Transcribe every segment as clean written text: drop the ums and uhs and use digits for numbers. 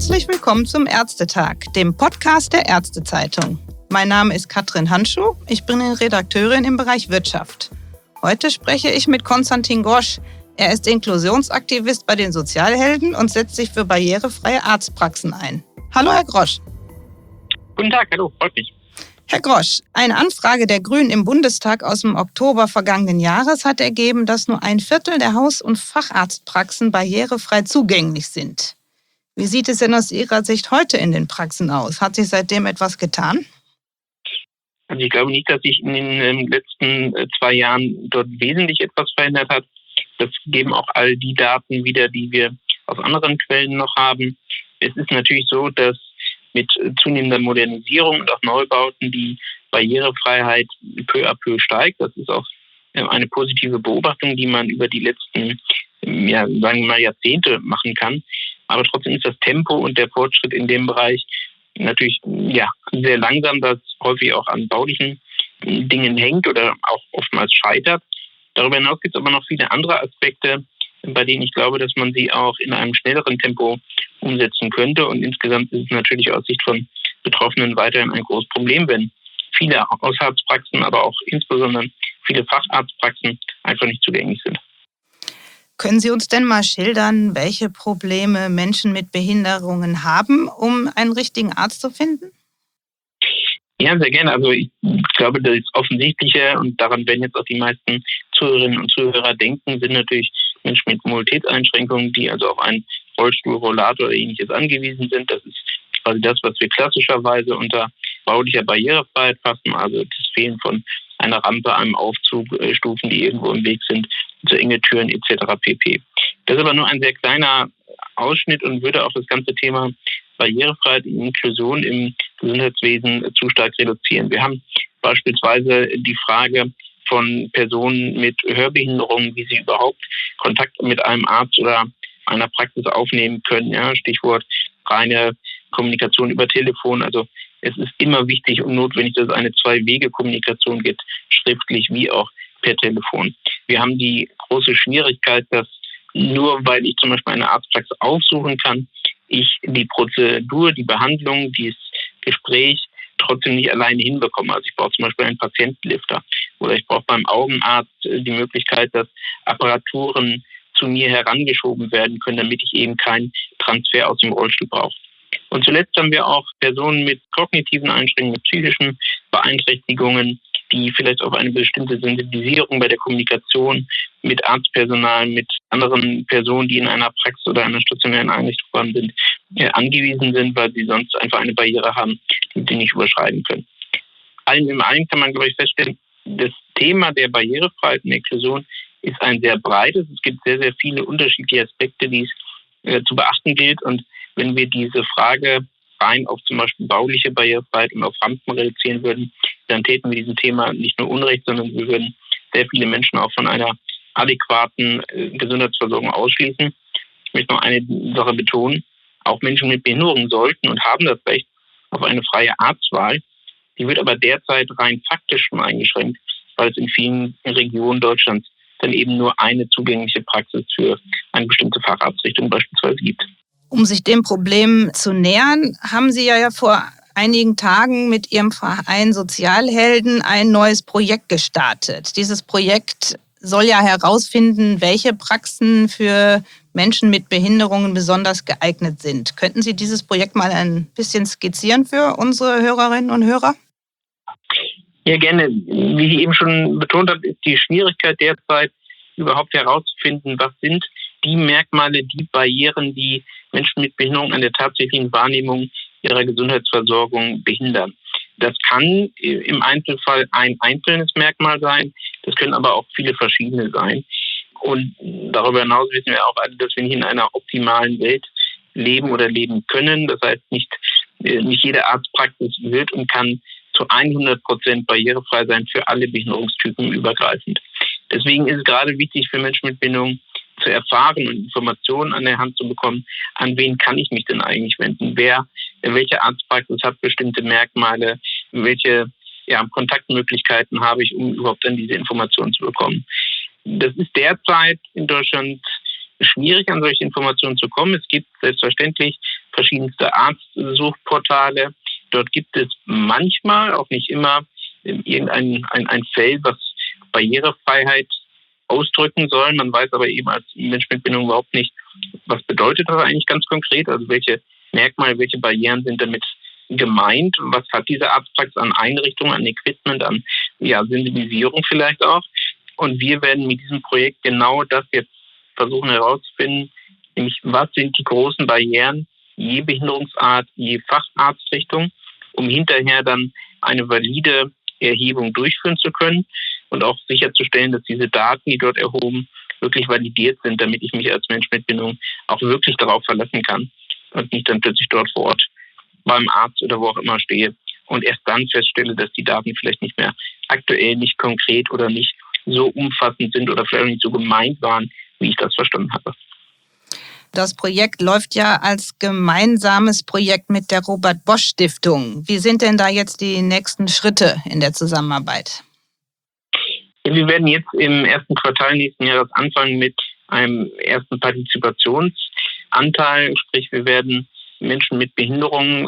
Herzlich willkommen zum Ärztetag, dem Podcast der Ärztezeitung. Mein Name ist Katrin Handschuh, ich bin Redakteurin im Bereich Wirtschaft. Heute spreche ich mit Konstantin Grosch. Er ist Inklusionsaktivist bei den Sozialhelden und setzt sich für barrierefreie Arztpraxen ein. Hallo, Herr Grosch. Guten Tag, hallo, freut mich. Herr Grosch, eine Anfrage der Grünen im Bundestag aus dem Oktober vergangenen Jahres hat ergeben, dass nur 1/4 der Haus- und Facharztpraxen barrierefrei zugänglich sind. Wie sieht es denn aus Ihrer Sicht heute in den Praxen aus? Hat sich seitdem etwas getan? Also ich glaube nicht, dass sich in den letzten 2 Jahren dort wesentlich etwas verändert hat. Das geben auch all die Daten wieder, die wir aus anderen Quellen noch haben. Es ist natürlich so, dass mit zunehmender Modernisierung und auch Neubauten die Barrierefreiheit peu à peu steigt. Das ist auch eine positive Beobachtung, die man über die letzten, sagen wir mal, Jahrzehnte machen kann. Aber trotzdem ist das Tempo und der Fortschritt in dem Bereich natürlich sehr langsam, das häufig auch an baulichen Dingen hängt oder auch oftmals scheitert. Darüber hinaus gibt es aber noch viele andere Aspekte, bei denen ich glaube, dass man sie auch in einem schnelleren Tempo umsetzen könnte. Und insgesamt ist es natürlich aus Sicht von Betroffenen weiterhin ein großes Problem, wenn viele Hausarztpraxen, aber auch insbesondere viele Facharztpraxen einfach nicht zugänglich sind. Können Sie uns denn mal schildern, welche Probleme Menschen mit Behinderungen haben, um einen richtigen Arzt zu finden? Ja, sehr gerne. Also ich glaube, das Offensichtliche, und daran werden jetzt auch die meisten Zuhörerinnen und Zuhörer denken, sind natürlich Menschen mit Mobilitätseinschränkungen, die also auf einen Rollstuhl, Rollator oder Ähnliches angewiesen sind. Das ist quasi das, was wir klassischerweise unter baulicher Barrierefreiheit fassen, also das Fehlen von einer Rampe, einem Aufzug, Stufen, die irgendwo im Weg sind, zu enge Türen etc. pp. Das ist aber nur ein sehr kleiner Ausschnitt und würde auch das ganze Thema Barrierefreiheit und Inklusion im Gesundheitswesen zu stark reduzieren. Wir haben beispielsweise die Frage von Personen mit Hörbehinderungen, wie sie überhaupt Kontakt mit einem Arzt oder einer Praxis aufnehmen können. Ja, Stichwort reine Kommunikation über Telefon. Also es ist immer wichtig und notwendig, dass es eine 2-Wege-Kommunikation gibt, schriftlich wie auch per Telefon. Wir haben die große Schwierigkeit, dass nur weil ich zum Beispiel eine Arztpraxis aufsuchen kann, ich die Prozedur, die Behandlung, dieses Gespräch trotzdem nicht alleine hinbekomme. Also ich brauche zum Beispiel einen Patientenlifter oder ich brauche beim Augenarzt die Möglichkeit, dass Apparaturen zu mir herangeschoben werden können, damit ich eben keinen Transfer aus dem Rollstuhl brauche. Und zuletzt haben wir auch Personen mit kognitiven Einschränkungen, mit psychischen Beeinträchtigungen, die vielleicht auf eine bestimmte Sensibilisierung bei der Kommunikation mit Arztpersonal, mit anderen Personen, die in einer Praxis oder einer stationären Einrichtung sind, angewiesen sind, weil sie sonst einfach eine Barriere haben, die sie nicht überschreiten können. Allem im Allen kann man, glaube ich, feststellen, das Thema der Barrierefreiheit und Inklusion ist ein sehr breites. Es gibt sehr, sehr viele unterschiedliche Aspekte, die es zu beachten gilt. Und wenn wir diese Frage rein auf zum Beispiel bauliche Barrierefreiheit und auf Rampen reduzieren würden, dann täten wir diesem Thema nicht nur Unrecht, sondern wir würden sehr viele Menschen auch von einer adäquaten Gesundheitsversorgung ausschließen. Ich möchte noch eine Sache betonen. Auch Menschen mit Behinderungen sollten und haben das Recht auf eine freie Arztwahl. Die wird aber derzeit rein faktisch schon eingeschränkt, weil es in vielen Regionen Deutschlands dann eben nur eine zugängliche Praxis für eine bestimmte Facharztrichtung beispielsweise gibt. Um sich dem Problem zu nähern, haben Sie ja vor einigen Tagen mit Ihrem Verein Sozialhelden ein neues Projekt gestartet. Dieses Projekt soll ja herausfinden, welche Praxen für Menschen mit Behinderungen besonders geeignet sind. Könnten Sie dieses Projekt mal ein bisschen skizzieren für unsere Hörerinnen und Hörer? Ja, gerne. Wie ich eben schon betont habe, ist die Schwierigkeit derzeit überhaupt herauszufinden, was sind die Merkmale, die Barrieren, die Menschen mit Behinderung an der tatsächlichen Wahrnehmung ihrer Gesundheitsversorgung behindern. Das kann im Einzelfall ein einzelnes Merkmal sein, das können aber auch viele verschiedene sein. Und darüber hinaus wissen wir auch alle, dass wir nicht in einer optimalen Welt leben oder leben können. Das heißt, nicht jede Arztpraxis wird und kann zu 100% barrierefrei sein für alle Behinderungstypen übergreifend. Deswegen ist es gerade wichtig für Menschen mit Behinderung zu erfahren und Informationen an der Hand zu bekommen, an wen kann ich mich denn eigentlich wenden? Welche Arztpraxis hat bestimmte Merkmale? Welche Kontaktmöglichkeiten habe ich, um überhaupt an diese Informationen zu bekommen? Das ist derzeit in Deutschland schwierig, an solche Informationen zu kommen. Es gibt selbstverständlich verschiedenste Arztsuchportale. Dort gibt es manchmal, auch nicht immer, ein Feld, was Barrierefreiheit ausdrücken soll. Man weiß aber eben als Mensch mit Behinderung überhaupt nicht, was bedeutet das eigentlich ganz konkret, also welche Merkmale, welche Barrieren sind damit gemeint, was hat diese Arztpraxis an Einrichtungen, an Equipment, an Sensibilisierung vielleicht auch. Und wir werden mit diesem Projekt genau das jetzt versuchen herauszufinden, nämlich was sind die großen Barrieren, je Behinderungsart, je Facharztrichtung, um hinterher dann eine valide Erhebung durchführen zu können und auch sicherzustellen, dass diese Daten, die dort erhoben, wirklich validiert sind, damit ich mich als Mensch mit Behinderung auch wirklich darauf verlassen kann und nicht dann plötzlich dort vor Ort beim Arzt oder wo auch immer stehe und erst dann feststelle, dass die Daten vielleicht nicht mehr aktuell, nicht konkret oder nicht so umfassend sind oder vielleicht nicht so gemeint waren, wie ich das verstanden habe. Das Projekt läuft ja als gemeinsames Projekt mit der Robert-Bosch-Stiftung. Wie sind denn da jetzt die nächsten Schritte in der Zusammenarbeit? Wir werden jetzt im ersten Quartal nächsten Jahres anfangen mit einem ersten Partizipationsanteil. Sprich, wir werden Menschen mit Behinderungen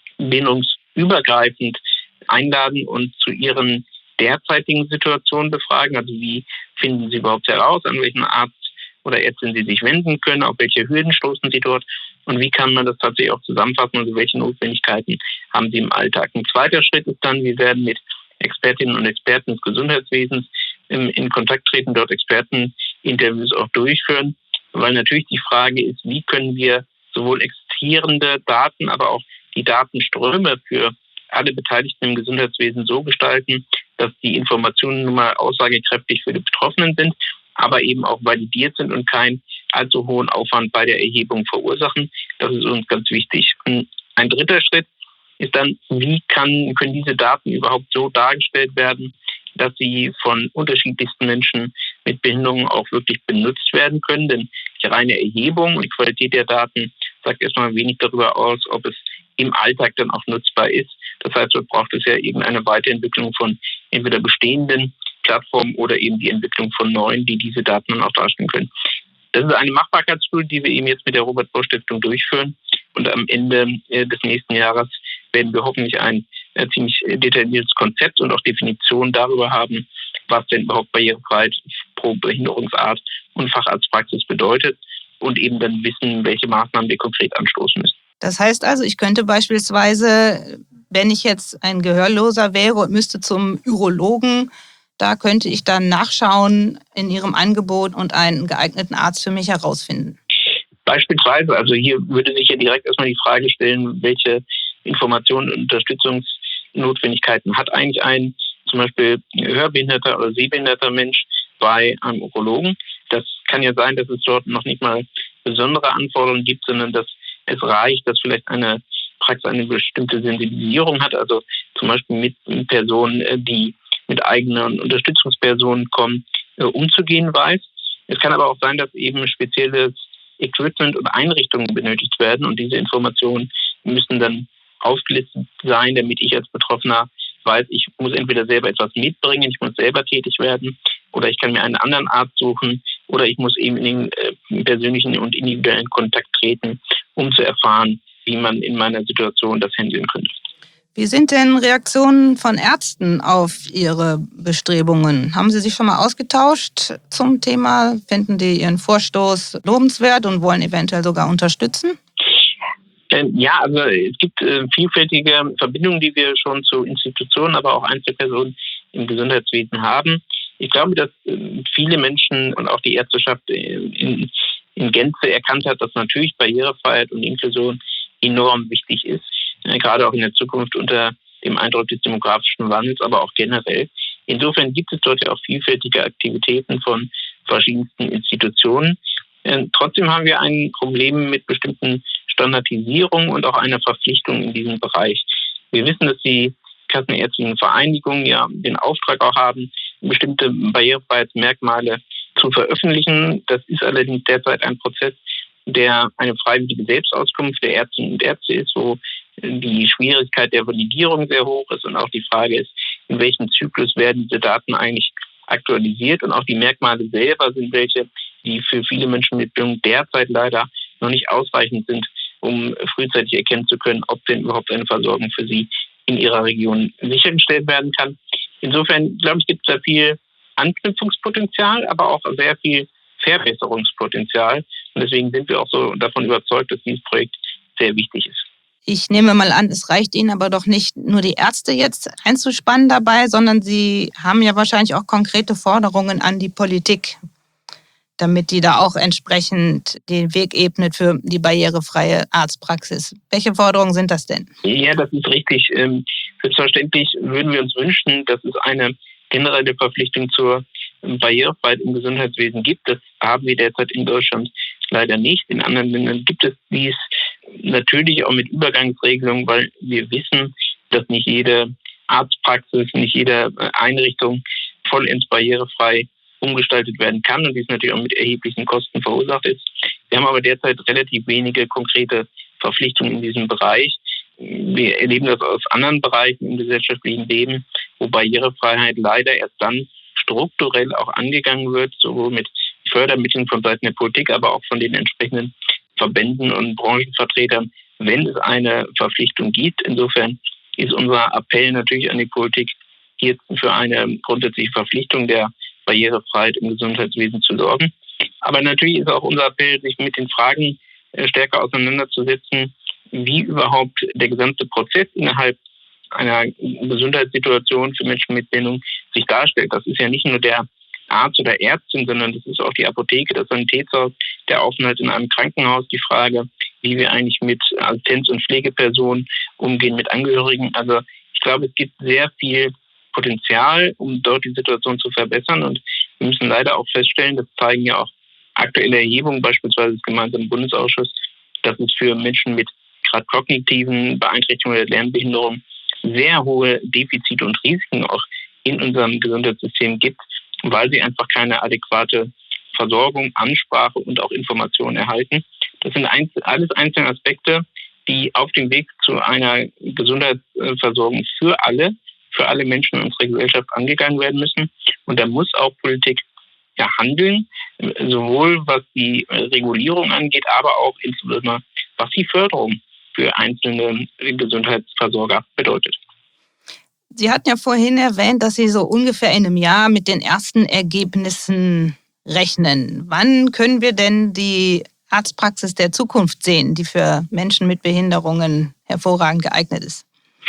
behinderungsübergreifend einladen und zu ihren derzeitigen Situationen befragen. Also wie finden sie überhaupt heraus, an welchen Arzt oder Ärztin sie sich wenden können, auf welche Hürden stoßen sie dort und wie kann man das tatsächlich auch zusammenfassen, also welche Notwendigkeiten haben sie im Alltag. Ein zweiter Schritt ist dann, wir werden mit Expertinnen und Experten des Gesundheitswesens in Kontakt treten, dort Experteninterviews auch durchführen, weil natürlich die Frage ist, wie können wir sowohl existierende Daten, aber auch die Datenströme für alle Beteiligten im Gesundheitswesen so gestalten, dass die Informationen nun mal aussagekräftig für die Betroffenen sind, aber eben auch validiert sind und keinen allzu hohen Aufwand bei der Erhebung verursachen. Das ist uns ganz wichtig. Ein dritter Schritt ist dann, wie können diese Daten überhaupt so dargestellt werden, dass sie von unterschiedlichsten Menschen mit Behinderungen auch wirklich benutzt werden können. Denn die reine Erhebung und die Qualität der Daten sagt erstmal wenig darüber aus, ob es im Alltag dann auch nutzbar ist. Das heißt, dort braucht es ja eben eine Weiterentwicklung von entweder bestehenden Plattformen oder eben die Entwicklung von neuen, die diese Daten dann auch darstellen können. Das ist eine Machbarkeitsstudie, die wir eben jetzt mit der Robert-Bosch-Stiftung durchführen. Und am Ende des nächsten Jahres werden wir hoffentlich ein ziemlich detailliertes Konzept und auch Definition darüber haben, was denn überhaupt Barrierefreiheit pro Behinderungsart und Facharztpraxis bedeutet und eben dann wissen, welche Maßnahmen wir konkret anstoßen müssen. Das heißt also, ich könnte beispielsweise, wenn ich jetzt ein Gehörloser wäre und müsste zum Urologen, da könnte ich dann nachschauen in Ihrem Angebot und einen geeigneten Arzt für mich herausfinden. Beispielsweise, also hier würde sich ja direkt erstmal die Frage stellen, welche Informationen und Unterstützungsnotwendigkeiten hat eigentlich ein zum Beispiel hörbehinderter oder sehbehinderter Mensch bei einem Urologen. Das kann ja sein, dass es dort noch nicht mal besondere Anforderungen gibt, sondern dass es reicht, dass vielleicht eine Praxis eine bestimmte Sensibilisierung hat, also zum Beispiel mit Personen, die mit eigenen Unterstützungspersonen kommen, umzugehen weiß. Es kann aber auch sein, dass eben spezielles Equipment und Einrichtungen benötigt werden und diese Informationen müssen dann aufgelistet sein, damit ich als Betroffener weiß, ich muss entweder selber etwas mitbringen, ich muss selber tätig werden oder ich kann mir einen anderen Arzt suchen oder ich muss eben in den persönlichen und individuellen Kontakt treten, um zu erfahren, wie man in meiner Situation das handeln könnte. Wie sind denn Reaktionen von Ärzten auf Ihre Bestrebungen? Haben Sie sich schon mal ausgetauscht zum Thema? Finden die Ihren Vorstoß lobenswert und wollen eventuell sogar unterstützen? Ja, also es gibt vielfältige Verbindungen, die wir schon zu Institutionen, aber auch Einzelpersonen im Gesundheitswesen haben. Ich glaube, dass viele Menschen und auch die Ärzteschaft in Gänze erkannt hat, dass natürlich Barrierefreiheit und Inklusion enorm wichtig ist. Gerade auch in der Zukunft unter dem Eindruck des demografischen Wandels, aber auch generell. Insofern gibt es dort ja auch vielfältige Aktivitäten von verschiedensten Institutionen. Trotzdem haben wir ein Problem mit bestimmten Standardisierungen und auch einer Verpflichtung in diesem Bereich. Wir wissen, dass die kassenärztlichen Vereinigungen ja den Auftrag auch haben, bestimmte Barrierefreiheitsmerkmale zu veröffentlichen. Das ist allerdings derzeit ein Prozess, der eine freiwillige Selbstauskunft der Ärztinnen und Ärzte ist, wo die Schwierigkeit der Validierung sehr hoch ist und auch die Frage ist, in welchem Zyklus werden diese Daten eigentlich aktualisiert und auch die Merkmale selber sind welche, die für viele Menschen mit Behinderung derzeit leider noch nicht ausreichend sind, um frühzeitig erkennen zu können, ob denn überhaupt eine Versorgung für sie in ihrer Region sichergestellt werden kann. Insofern, glaube ich, gibt es da viel Anknüpfungspotenzial, aber auch sehr viel Verbesserungspotenzial. Und deswegen sind wir auch so davon überzeugt, dass dieses Projekt sehr wichtig ist. Ich nehme mal an, es reicht Ihnen aber doch nicht nur die Ärzte jetzt einzuspannen dabei, sondern Sie haben ja wahrscheinlich auch konkrete Forderungen an die Politik, damit die da auch entsprechend den Weg ebnet für die barrierefreie Arztpraxis. Welche Forderungen sind das denn? Ja, das ist richtig. Selbstverständlich würden wir uns wünschen, dass es eine generelle Verpflichtung zur Barrierefreiheit im Gesundheitswesen gibt. Das haben wir derzeit in Deutschland leider nicht. In anderen Ländern gibt es dies natürlich auch mit Übergangsregelungen, weil wir wissen, dass nicht jede Arztpraxis, nicht jede Einrichtung vollends barrierefrei umgestaltet werden kann und dies natürlich auch mit erheblichen Kosten verursacht ist. Wir haben aber derzeit relativ wenige konkrete Verpflichtungen in diesem Bereich. Wir erleben das aus anderen Bereichen im gesellschaftlichen Leben, wo Barrierefreiheit leider erst dann strukturell auch angegangen wird, sowohl mit Fördermitteln von Seiten der Politik, aber auch von den entsprechenden Verbänden und Branchenvertretern, wenn es eine Verpflichtung gibt. Insofern ist unser Appell natürlich an die Politik, hier für eine grundsätzliche Verpflichtung der Barrierefreiheit im Gesundheitswesen zu sorgen. Aber natürlich ist auch unser Appell, sich mit den Fragen stärker auseinanderzusetzen, wie überhaupt der gesamte Prozess innerhalb einer Gesundheitssituation für Menschen mit Behinderung sich darstellt. Das ist ja nicht nur der Arzt oder Ärztin, sondern das ist auch die Apotheke, das Sanitätshaus, der Aufenthalt in einem Krankenhaus, die Frage, wie wir eigentlich mit Assistenz- und Pflegepersonen umgehen, mit Angehörigen. Also ich glaube, es gibt sehr viel Potenzial, um dort die Situation zu verbessern. Und wir müssen leider auch feststellen, das zeigen ja auch aktuelle Erhebungen, beispielsweise des gemeinsamen Bundesausschusses, dass es für Menschen mit gerade kognitiven Beeinträchtigungen oder Lernbehinderung sehr hohe Defizite und Risiken auch in unserem Gesundheitssystem gibt, weil sie einfach keine adäquate Versorgung, Ansprache und auch Informationen erhalten. Das sind alles einzelne Aspekte, die auf dem Weg zu einer Gesundheitsversorgung für alle Menschen in unserer Gesellschaft angegangen werden müssen. Und da muss auch Politik handeln, sowohl was die Regulierung angeht, aber auch insbesondere was die Förderung für einzelne Gesundheitsversorger bedeutet. Sie hatten ja vorhin erwähnt, dass Sie so ungefähr in einem Jahr mit den ersten Ergebnissen rechnen. Wann können wir denn die Arztpraxis der Zukunft sehen, die für Menschen mit Behinderungen hervorragend geeignet ist?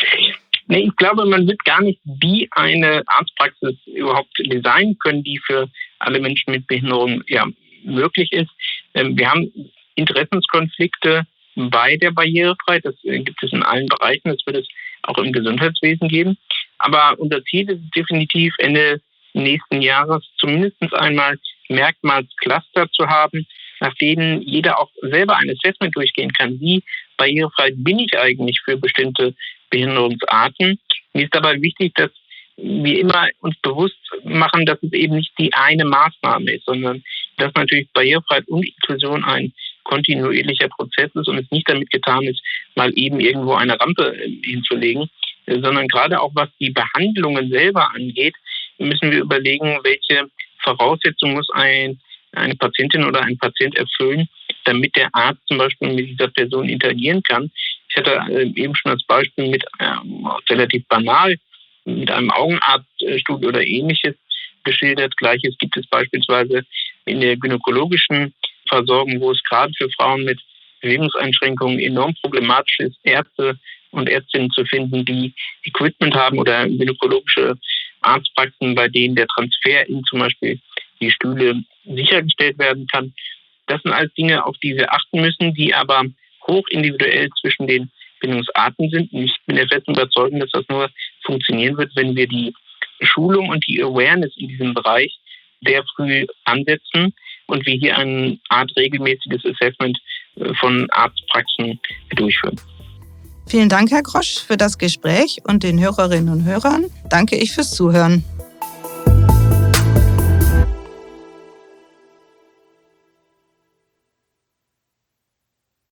Nee, ich glaube, man wird gar nicht die eine Arztpraxis überhaupt designen können, die für alle Menschen mit Behinderung möglich ist. Wir haben Interessenskonflikte bei der Barrierefreiheit. Das gibt es in allen Bereichen. Das wird es auch im Gesundheitswesen geben. Aber unser Ziel ist es definitiv, Ende nächsten Jahres zumindest einmal Merkmalscluster zu haben, nach denen jeder auch selber ein Assessment durchgehen kann. Wie barrierefrei bin ich eigentlich für bestimmte Behinderungsarten? Mir ist dabei wichtig, dass wir immer uns bewusst machen, dass es eben nicht die eine Maßnahme ist, sondern dass natürlich Barrierefreiheit und Inklusion ein kontinuierlicher Prozess ist und es nicht damit getan ist, mal eben irgendwo eine Rampe hinzulegen, sondern gerade auch was die Behandlungen selber angeht, müssen wir überlegen, welche Voraussetzungen muss eine Patientin oder ein Patient erfüllen, damit der Arzt zum Beispiel mit dieser Person interagieren kann. Ich hatte eben schon als Beispiel mit relativ banal mit einem Augenarztstuhl oder Ähnliches geschildert. Gleiches gibt es beispielsweise in der gynäkologischen Versorgung, wo es gerade für Frauen mit Bewegungseinschränkungen enorm problematisch ist, Ärzte und Ärztinnen zu finden, die Equipment haben oder gynäkologische Arztpraxen, bei denen der Transfer in zum Beispiel die Stühle sichergestellt werden kann. Das sind alles Dinge, auf die wir achten müssen, die aber hoch individuell zwischen den Bindungsarten sind. Und ich bin der festen Überzeugung, dass das nur funktionieren wird, wenn wir die Schulung und die Awareness in diesem Bereich sehr früh ansetzen und wir hier eine Art regelmäßiges Assessment von Arztpraxen durchführen. Vielen Dank, Herr Grosch, für das Gespräch und den Hörerinnen und Hörern danke ich fürs Zuhören.